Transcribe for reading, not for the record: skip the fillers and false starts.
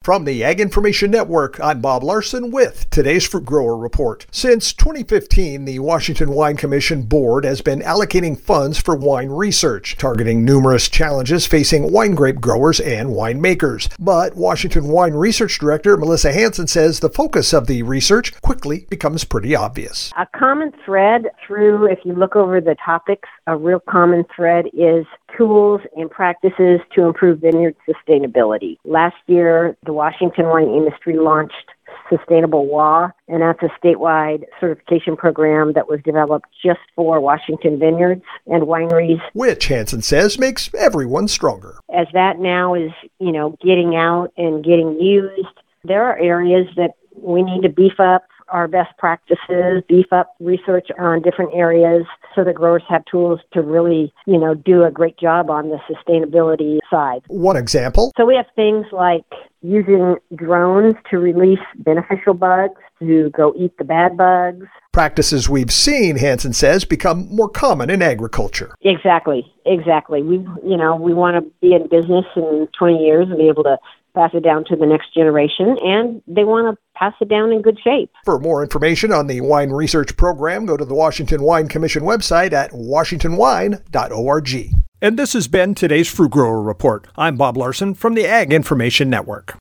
From the Ag Information Network, I'm Bob Larson with today's Fruit Grower Report. Since 2015, the Washington Wine Commission Board has been allocating funds for wine research, targeting numerous challenges facing wine grape growers and winemakers. But Washington Wine Research Director Melissa Hansen says the focus of the research quickly becomes pretty obvious. A common thread through, if you look over the topics, a real common thread is tools and practices to improve vineyard sustainability. Last year, the Washington wine industry launched Sustainable WA, and that's a statewide certification program that was developed just for Washington vineyards and wineries. Which, Hansen says, makes everyone stronger. As that now is, getting out and getting used, there are areas that we need to beef up our best practices, beef up research on different areas so that growers have tools to really, do a great job on the sustainability side. One example? So we have things like using drones to release beneficial bugs to go eat the bad bugs. Practices we've seen, Hansen says, become more common in agriculture. Exactly. We want to be in business in 20 years and be able to pass it down to the next generation, and they want to pass it down in good shape. For more information on the wine research program, go to the Washington Wine Commission website at washingtonwine.org. And this has been today's Fruit Grower Report. I'm Bob Larson from the Ag Information Network.